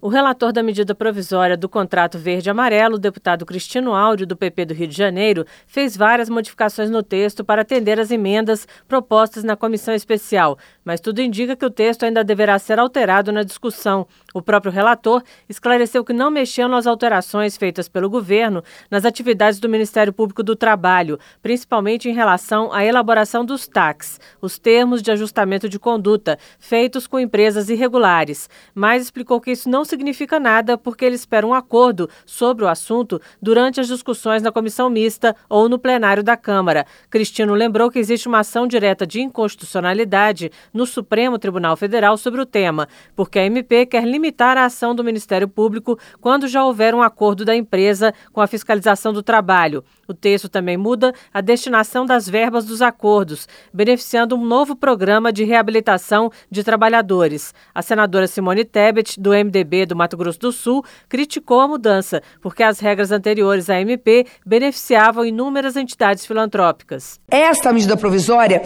O relator da medida provisória do contrato verde-amarelo, o deputado Cristino Áureo, do PP do Rio de Janeiro, fez várias modificações no texto para atender às emendas propostas na comissão especial, mas tudo indica que o texto ainda deverá ser alterado na discussão. O próprio relator esclareceu que não mexeu nas alterações feitas pelo governo nas atividades do Ministério Público do Trabalho, principalmente em relação à elaboração dos TACs, os termos de ajustamento de conduta, feitos com empresas irregulares, mas explicou que isso não significa nada porque ele espera um acordo sobre o assunto durante as discussões na comissão mista ou no plenário da Câmara. Cristino lembrou que existe uma ação direta de inconstitucionalidade no Supremo Tribunal Federal sobre o tema, porque a MP quer limitar a ação do Ministério Público quando já houver um acordo da empresa com a fiscalização do trabalho. O texto também muda a destinação das verbas dos acordos, beneficiando um novo programa de reabilitação de trabalhadores. A senadora Simone Tebet, do MDB do Mato Grosso do Sul, criticou a mudança, porque as regras anteriores à MP beneficiavam inúmeras entidades filantrópicas. Esta medida provisória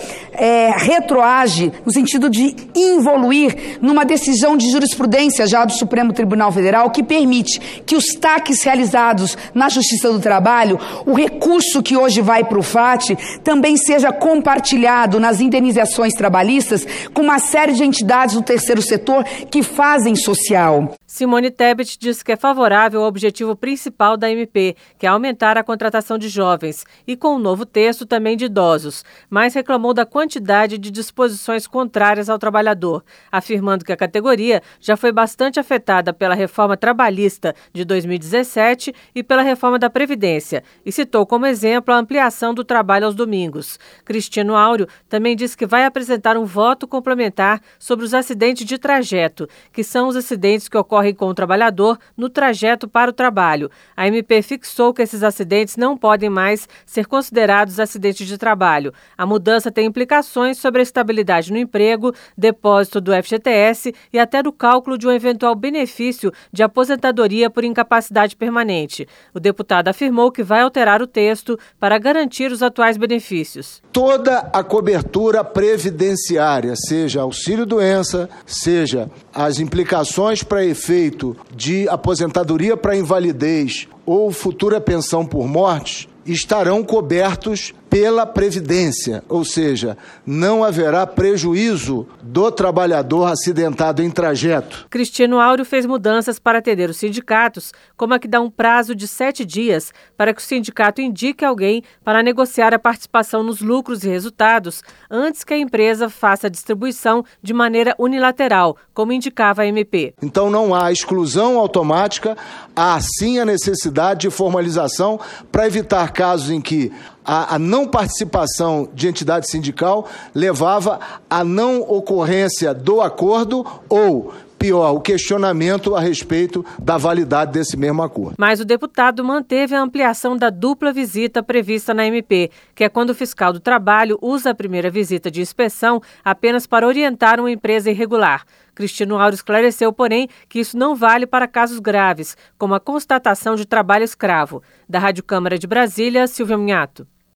retroage no sentido de involuir numa decisão de jurisprudência já do Supremo Tribunal Federal que permite que os TACs realizados na Justiça do Trabalho, o recurso que hoje vai para o FAT, também seja compartilhado nas indenizações trabalhistas com uma série de entidades do terceiro setor que fazem social. Simone Tebet disse que é favorável ao objetivo principal da MP, que é aumentar a contratação de jovens, e com o novo texto também de idosos, mas reclamou da quantidade de disposições contrárias ao trabalhador, afirmando que a categoria já foi bastante afetada pela reforma trabalhista de 2017 e pela reforma da Previdência, e citou como exemplo a ampliação do trabalho aos domingos. Cristino Áureo também disse que vai apresentar um voto complementar sobre os acidentes de trajeto, que são os acidentes que ocorrem com o trabalhador no trajeto para o trabalho. A MP fixou que esses acidentes não podem mais ser considerados acidentes de trabalho. A mudança tem implicações sobre a estabilidade no emprego, depósito do FGTS e até do cálculo de um eventual benefício de aposentadoria por incapacidade permanente. O deputado afirmou que vai alterar o texto para garantir os atuais benefícios. Toda a cobertura previdenciária, seja auxílio-doença, seja as implicações para efeito de aposentadoria para invalidez ou futura pensão por morte, estarão cobertos pela Previdência, ou seja, não haverá prejuízo do trabalhador acidentado em trajeto. Cristino Áureo fez mudanças para atender os sindicatos, como a que dá um prazo de 7 dias para que o sindicato indique alguém para negociar a participação nos lucros e resultados antes que a empresa faça a distribuição de maneira unilateral, como indicava a MP. Então não há exclusão automática, há sim a necessidade de formalização para evitar casos em que a não participação de entidade sindical levava à não ocorrência do acordo ou, pior, o questionamento a respeito da validade desse mesmo acordo. Mas o deputado manteve a ampliação da dupla visita prevista na MP, que é quando o fiscal do trabalho usa a primeira visita de inspeção apenas para orientar uma empresa irregular. Cristino Áureo esclareceu, porém, que isso não vale para casos graves, como a constatação de trabalho escravo. Da Rádio Câmara de Brasília, Silvia Minhato.